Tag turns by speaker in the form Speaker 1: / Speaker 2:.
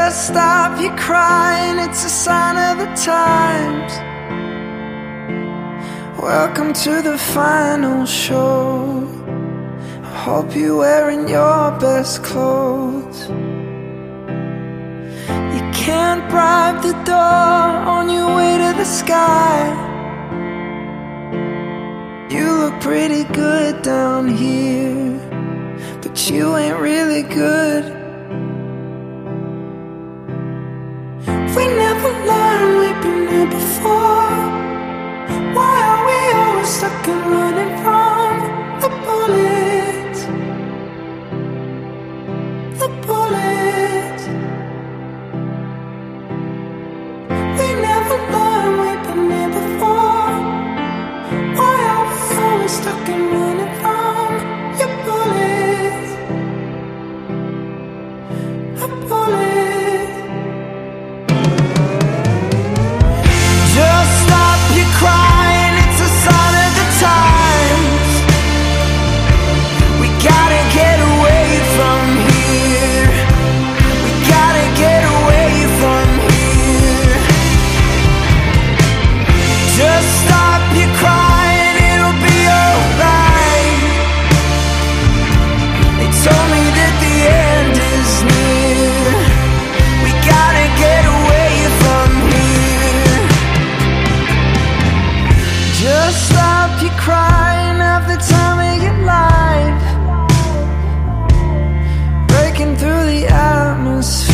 Speaker 1: Just stop your crying, it's a sign of the times. Welcome to the final show. I hope you're wearing your best clothes. You can't bribe the door on your way to the sky. You look pretty good down here, but you ain't really good. We never learned, we've been here before. Why are we always stuck and running from the bullets? The bullets. We never learned, we've been here before. Why are we always stuck and running from your bullets? The bullets. Crying, it's a sign of the times. We gotta get away from here. We gotta get away from here. Just stop your crying, it'll be alright. They told me that the end is near. We gotta get away from here. Just stop your crying, have the time of your life. Breaking through the atmosphere.